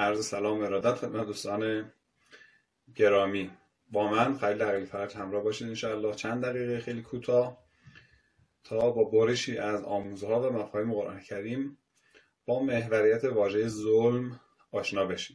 عرض سلام و ارادت خدمت دوستان گرامی. با من خلیل عقیلی فرج همراه باشید انشاءالله چند دقیقه خیلی کوتاه تا با برشی از آموزها و مفاهیم قرآن کریم با محوریت واژه ظلم آشنا بشیم.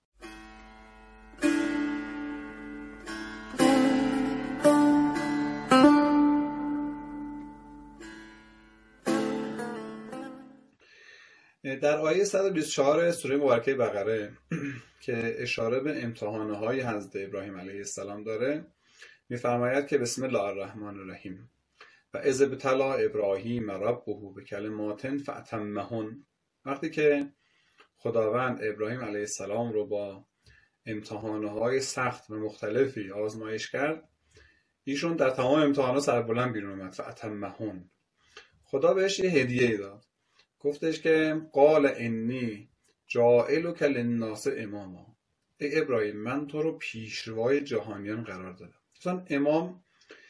در آیه 124 سوره مبارکه بقره که اشاره به امتحانهای حضرت ابراهیم علیه السلام داره می‌فرماید که بسم الله الرحمن الرحیم و اذ ابتلی ابراهیم ربه بکلمات فاتمهن. وقتی که خداوند ابراهیم علیه السلام رو با امتحانهای سخت و مختلفی آزمایش کرد، ایشون در تمام امتحانات سربلند بیرون اومد. فاتمهن، خدا بهش یه هدیه داد، گفتش که قال انی جاعلک للناس اماما. ای ابراهیم، من تو رو پیشوای جهانیان قرار دادم. مثلا امام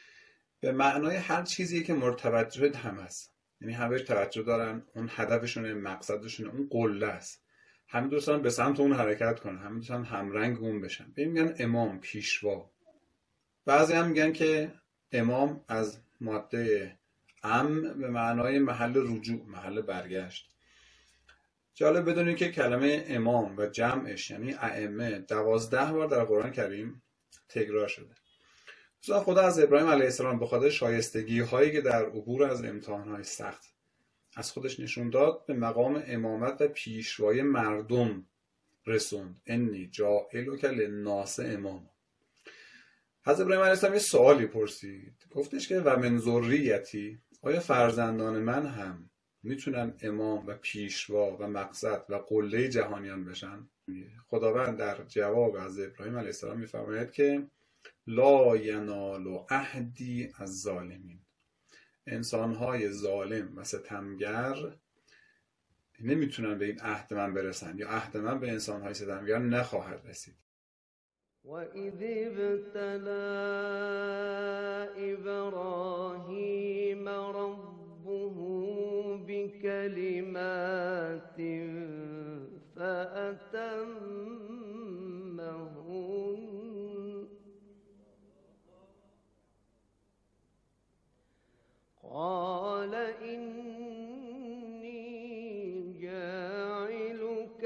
به معنای هر چیزی که مرتبط هم هست، یعنی همه بهش توجه دارن، اون هدفشونه، مقصدشونه، اون قله است، همه دوستان به سمت اون حرکت کنن، همه دوستان همرنگ اون بشن، به این میگن امام، پیشوا. بعضی هم میگن که امام از ماده به معنای محل رجوع، محل برگشت. جالب بدونید که کلمه امام و جمعش یعنی ائمه 12 بار در قرآن کریم تکرار شده. خدا از ابراهیم علیه السلام به خاطر شایستگی هایی که در عبور از امتحانهای سخت از خودش نشون داد، به مقام امامت و پیشوای مردم رسوند. انی جاعلک للناس اماما. حضرت ابراهیم علیه السلام یه سوالی پرسید، گفتش که و من ذریتی، آیا فرزندان من هم میتونن امام و پیشوا و مقصد و قله جهانیان بشن؟ خداوند در جواب از ابراهیم علیه السلام میفرماید که لا ینال عهدی از ظالمین. انسانهای ظالم و ستمگر نمیتونن به این عهد من برسن، یا عهد من به انسانهای ستمگر نخواهد رسید. وَإِذِ ابْتَلَى إِبْرَاهِيمَ رَبُّهُ بِكَلِمَاتٍ فَأَتَمَّهُنَّ قَالَ إِنِّي جَاعِلُكَ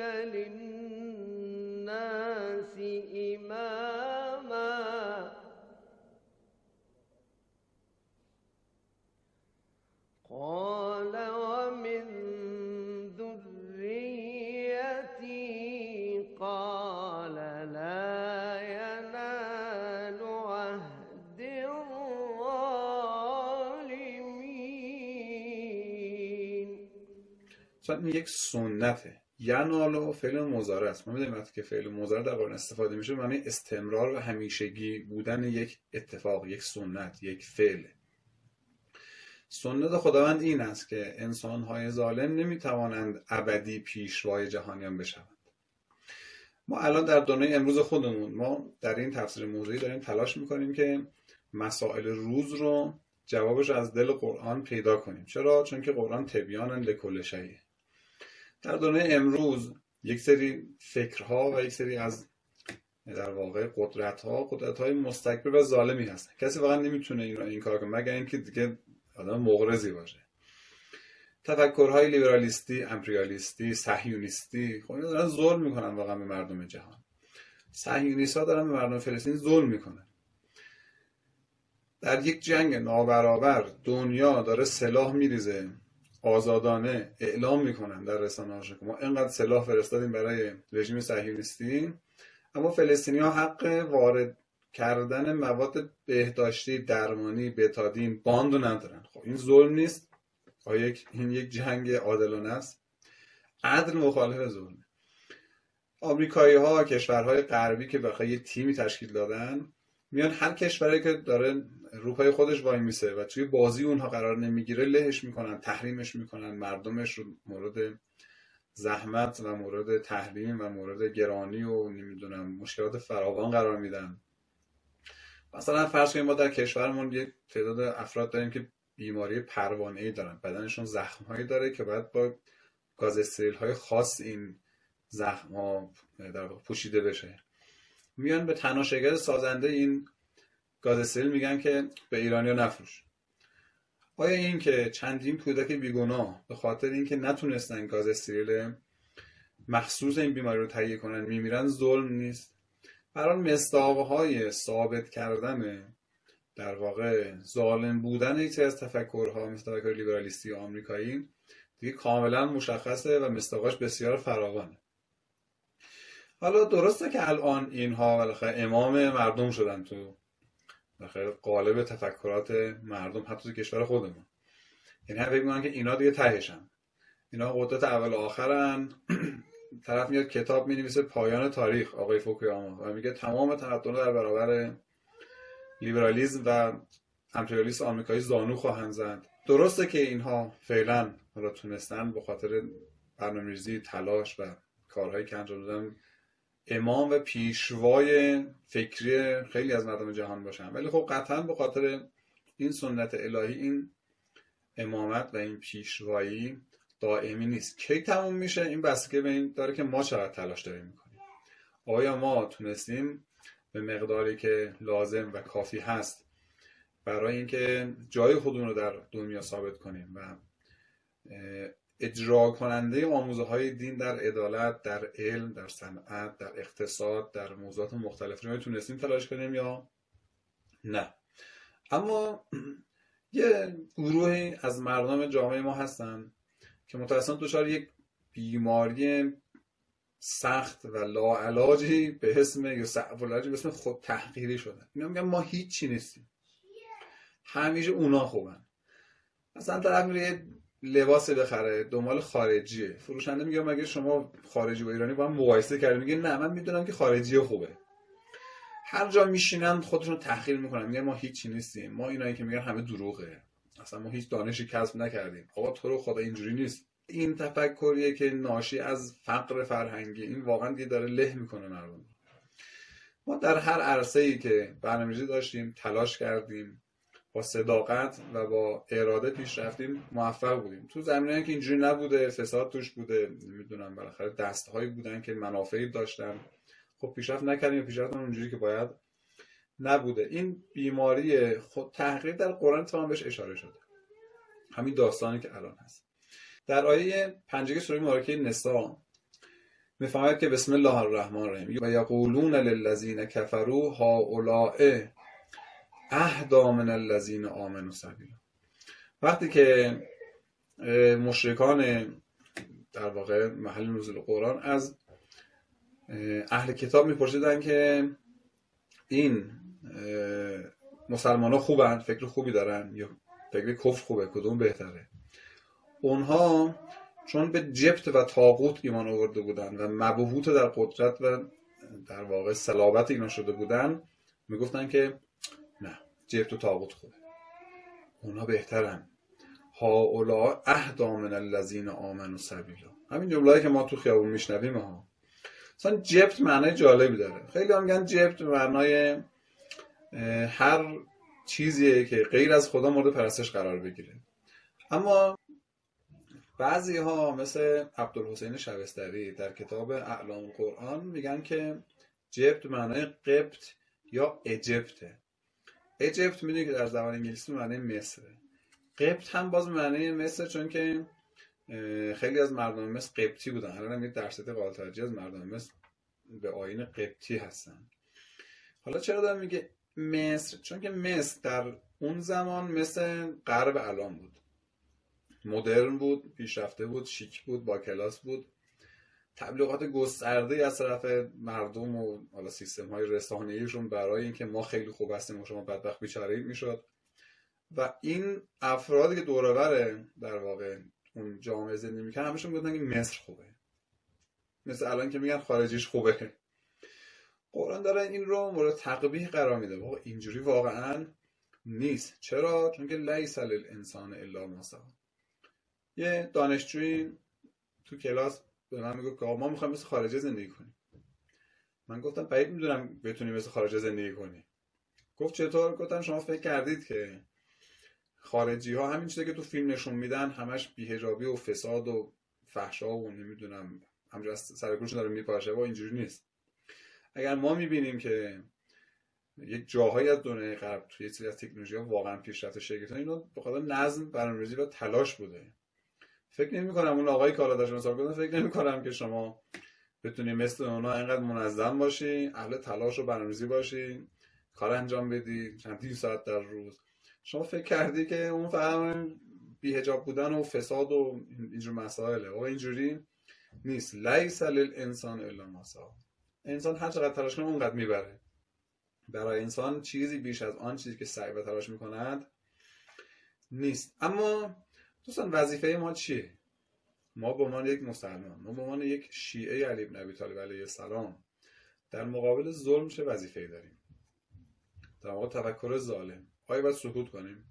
لِلنَّاسِ إِمَامًا قال ومن ذريتي قال لا ينال عهد الظالمین. این یک سنته. ینالو فعل مضارع است. ما می‌دونیم وقتی که فعل مضارع در قرآن استفاده میشه معنی استمرار و همیشگی بودن یک اتفاق، یک سنت، یک فعل. سنت خداوند این است که انسان‌های ظالم نمی‌توانند ابدی پیشوای جهانیان بشوند. ما الان در دنیای امروز خودمون، ما در این تفسیر موضوعی داریم تلاش می‌کنیم که مسائل روز رو جوابش از دل قرآن پیدا کنیم. چرا؟ چون که قرآن تبیان لکل شیء. در دنیای امروز یک سری فکرها و یک سری از در واقع قدرت‌های مستکبر و ظالمی هستن. کسی واقعا نمیتونه این کار کنه مگر اینکه دیگه آدم مغرضی باشه. تفکرهای لیبرالیستی، امپریالیستی، صهیونیستی، خب اینا دارن ظلم میکنن واقعا به مردم جهان. صهیونیست‌ها دارن به مردم فلسطین ظلم میکنن. در یک جنگ نابرابر دنیا داره سلاح میریزه، آزادانه اعلام میکنن در رسانه‌هاشون که ما اینقدر سلاح فرستادیم برای رژیم صهیونیستی، اما فلسطینی‌ها حق وارد کردن مواد بهداشتی، درمانی، بتادین، باند رو ندارن. خب این ظلم نیست؟ این یک جنگ عادلانه است؟ عدل مخالف ظلمه. آمریکایی‌ها، کشورهای غربی که بخوای یه تیمی تشکیل دادن، میان هر کشوری که داره رو پای خودش وای میسه و توی بازی اونها قرار نمیگیره لهش میکنن، تحریمش میکنن، مردمش رو مورد زحمت و مورد تحریم و مورد گرانی و نمیدونم مشکلات فراوان قرار میدن. مثلا فرض کنیم ما در کشورمون یه تعداد افراد داریم که بیماری پروانه‌ای دارن، بدنشون زخم‌هایی داره که باید با گاز استریل‌های خاص این زخم‌ها در واقع پوشیده بشه. میان به تناشگر سازنده این گاز استریل میگن که به ایرانیا نفروش. آیا این که چندین کودک بیگناه به خاطر اینکه نتونستن گاز استریل مخصوص این بیماری رو تهیه کنن میمیرن ظلم نیست؟ برای مصداق‌های ثابت کردن در واقع ظالم بودن یکی از تفکرها مثل تفکر لیبرالیستی آمریکایی دیگه کاملا مشخصه و مصداقاش بسیار فراوانه. حالا درسته که الان اینها بالاخره امام مردم شدن تو بالاخره قالب تفکرات مردم حتی تو کشور خودمون، یعنی هم فکر می‌کنن که اینا دیگه تهشن، اینا قدرت اول و آخرن. طرف میاد کتاب می‌نویسه پایان تاریخ آقای فوکویاما و میگه تمام تمدن در برابر لیبرالیسم و امپریالیسم آمریکایی زانو خواهند زد. درسته که اینها فعلا حالا تونستن به خاطر برنامه‌ریزی، تلاش و کارهایی که انجام دادن امام و پیشوای فکری خیلی از مردم جهان باشن، ولی خب قطعا به خاطر این سنت الهی این امامت و این پیشوایی دائمی نیست. کی تموم میشه این بستگی به این داره که ما چقدر تلاش داریم میکنیم. آیا ما تونستیم به مقداری که لازم و کافی هست برای اینکه جای خودمون رو در دنیا ثابت کنیم و اجرا کننده آموزه های دین در عدالت، در علم، در صنعت، در اقتصاد، در موضوعات مختلف رو تونستیم تلاش کنیم یا نه؟ اما یه گروهی از مردم جامعه ما هستن که متأسفانه دچار یک بیماری سخت و لاعلاجی به اسم یا صعب العلاج به اسم خود تحقیری شدن. اینا میگن ما هیچی نیستیم، همیشه اونا خوبن. مثلا طرف میره لباس بخره دنبال خارجیه، فروشنده میگه مگه شما خارجی و ایرانی با هم مقایسه کردید؟ میگه نه من میدونم که خارجی خوبه. هر جا میشینن خودشون تحقیر میکنن، میگن ما هیچی نیستیم، ما اینایی که میگن همه دروغه، اصلا ما هیچ دانشی کسب نکردیم. آقا تو رو خدا اینجوری نیست. این تفکریه که ناشی از فقر فرهنگی، این واقعا دیگه داره له میکنه مردم. ما در هر عرصه‌ای که برنامه‌ریزی داشتیم، تلاش کردیم، با صداقت و با اراده پیش رفتیم، موفق بودیم. تو زمینه‌ای که اینجوری نبوده، فساد توش بوده، نمیدونم بالاخره دست‌هایی بودن که منافعی داشتن، خب پیشرفت نکردیم، پیشرفت اونجوری که باید نبوده. این بیماری خود تحقیر در قرآن تمام بهش اشاره شده، همین داستانی که الان هست. در آیه 5 سوره مبارکه نساء میفهمید که بسم الله الرحمن الرحیم و یقولون للذین کفروا هؤلاء اهدی من الذین آمنوا سبیلا. وقتی که مشرکان در واقع محل نزول قرآن از اهل کتاب میپرسیدن که این مسلمان ها خوبن، فکر خوبی دارن یا فکر کفر خوبه، کدوم بهتره؟ اونها چون به جبت و طاغوت ایمان آورده بودن و مبهوت در قدرت و در واقع صلابت اینا شده بودن، میگفتن که نه، جبت و طاغوت خوبه، اونها بهترن. هؤلاء اهدی من الذین آمنوا سبیلا. همین جمله‌ای که ما تو خیابون میشنویم ها. مثلا جبت معنای جالبی داره. خیلی هم میگن جبت معنای هر چیزیه که غیر از خدا مورد پرستش قرار بگیره. اما بعضی ها مثل عبدالحسین شبستری در کتاب اعلام القرآن میگن که جبت معنای قبط یا اجپته. اجپت میدونی که در زبان انگلیسی معنای مصره. قبط هم باز معنای مصر، چون که خیلی از مردم مصر قبطی بودن. الان هم یه درصد قالترجی از مردم مصر به آیین قبطی هستن. حالا چرا دارم میگه مصر؟ چون که مصر در اون زمان مثل غرب الان بود، مدرن بود، پیشرفته بود، شیک بود، با کلاس بود، تبلیغات گسترده از طرف مردم و حالا سیستم‌های رسانه‌ایشون برای اینکه ما خیلی خوب هستیم و شما بدبخت بیچاره‌اید میشد. و این افرادی که دور و بر در واقع اون جامعه زندگی میکنن همشون میگن که مصر خوبه، مثل الان که میگن خارجیش خوبه. قرآن داره این رو مورد تقبیح قرار میده. واقعا اینجوری واقعا نیست. چرا؟ چون که لیس للانسان الا ما سعی. یه دانشجویی تو کلاس به من میگه که ما میخوایم مثل خارجی زندگی کنیم. من گفتم بعید میدونم بتونی مثل خارجی زندگی کنی. گفت چطور؟ گفتم شما فکر کردید که خارجی ها همین چیزی که تو فیلم نشون میدن همش بی‌حجابی و فساد و فحشا و نمیدونم همجوری سرکوچ داره میپاشه و اینجوری نیست. اگر ما میبینیم که یک جاهایی از دنیای غرب توی یه سری از تکنولوژی‌ها واقعا پیشرفت شگفتی، اینا به خاطر نظم، برنامه‌ریزی و تلاش بوده. فکر نمی‌کنم اون آقایی که حالا داشت مثال گفتن، فکر نمی‌کنم که شما بتونی مثل اونا اینقدر منظم باشی، اهل تلاش و برنامه‌ریزی باشی، کار انجام بدی چندین ساعت در روز. شما فکر کردی که اون فقط بی‌حجاب بودن و فساد و اینجور مسائله. آقا اینجوری نیست. لیس للانسان الا ما سعی. انسان هر چقدر تلاش کنه اونقدر میبره. برای انسان چیزی بیش از آن چیزی که سعی و تلاش میکند نیست. اما دوستان وظیفه ما چیه؟ ما به عنوان یک مسلمان، ما به عنوان یک شیعه علی بن ابی طالب علیه السلام در مقابل ظلم چه وظیفه‌ای داریم؟ در مقابل تفکر ظالم آیا باید سکوت کنیم؟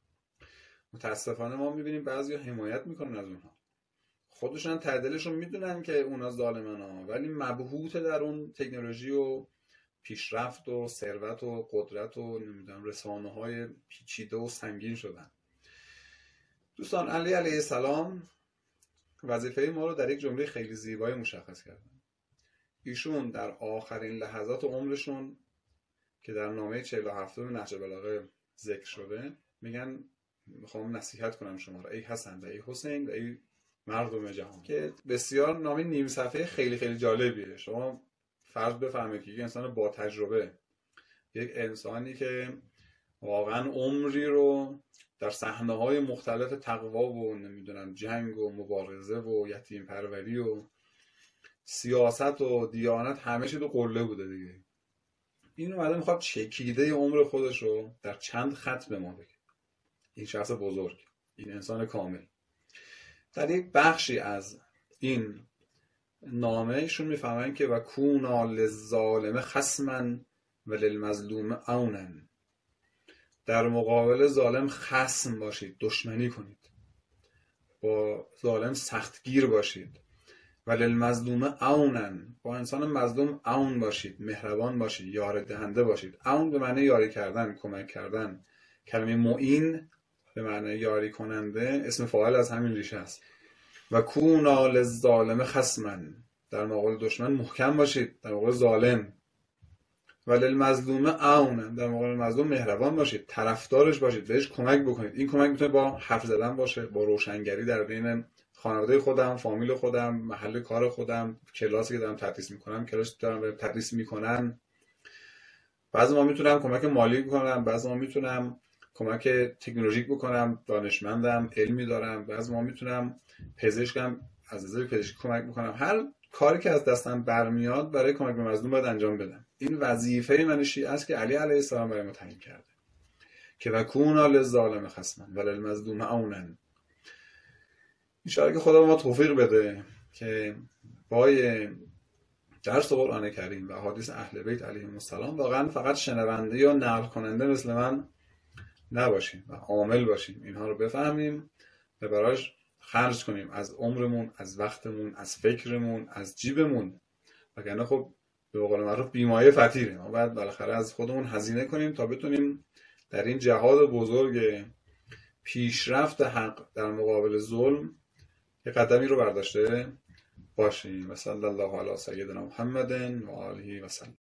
متاسفانه ما میبینیم بعضیا حمایت میکنن از اونها، خودشون ته دلشون میدونن که اونا ظالمن ها، ولی مبهوت در اون تکنولوژی و پیشرفت و ثروت و قدرت و نمیدونم رسانه‌های پیچیده و سنگین شدن. دوستان علی علیه السلام وظیفه ما رو در یک جمله خیلی زیبایی مشخص کردن. ایشون در آخرین لحظات عمرشون که در نامه 47 نهج البلاغه ذکر شده میگن میخوام نصیحت کنم شما را ای حسن و ای حسین و ای مردم جهان، که بسیار نامه نیم صفحه خیلی خیلی جالبیه. شما فرض بفرمایید که یک انسان با تجربه، یک انسانی که واقعا عمری رو در صحنه‌های مختلف تقوا و نمیدونم جنگ و مبارزه و یتیم پروری و سیاست و دیانت همه چی تو قله بوده دیگه، این اومده میخواد چکیده عمر خودش رو در چند خط به ما بگه. این شخص بزرگ، این انسان کامل، در یک بخشی از این نامه ایشون میفهمن که و کونا للظالم خصما و للمظلوم عونا، در مقابل ظالم خصم باشید، دشمنی کنید، با ظالم سختگیر باشید، و للمظلوم عونا، با انسان مظلوم عون باشید، مهربان باشید، یار دهنده باشید. عون به معنی یاری کردن، کمک کردن. کلمه معین به معنی یاری کننده اسم فاعل از همین ریشه است. و کونا للظالم خصما، در مقابل دشمن محکم باشید، در مقابل ظالم. و للمظلوم عونا، در مقابل مظلوم مهربان باشید، طرفدارش باشید، بهش کمک بکنید. این کمک میتونه با حرف زدن باشه، با روشنگری در بین خانواده خودم، فامیل خودم، محل کار خودم، کلاسی که دارم تدریس میکنم، کلاسی که دارم تدریس میکنن. بعضی ما میتونم کمک مالی بکنم، بعضی ما میتونم کمک تکنولوژیک بکنم، دانشمندم، علمی دارم، بعضی ما میتونم پزشکم، از نظر پزشکی کمک بکنم. هر کاری که از دستم برمیاد برای کمک به مظلوم باید انجام بدم. این وظیفه من شیعه است که علی علیه السلام برای ما تعیین کرده، که و کونا للظالم خصما و للمظلوم عونا. ان شاء الله که خدا ما توفیق بده که با درس قرآن کریم و احادیث اهل بیت علیهم السلام واقعا فقط شنونده یا نقل کننده مثل من نباشیم و عامل باشیم، اینها رو بفهمیم و براش خرج کنیم از عمرمون، از وقتمون، از فکرمون، از جیبمون. وگرنه خب به قول معروف بیمایه فقیره. ما باید بالاخره از خودمون هزینه کنیم تا بتونیم در این جهاد بزرگ پیشرفت حق در مقابل ظلم یه قدمی رو برداشته باشیم. و صلی الله علی سیدنا محمد و آله و سلم.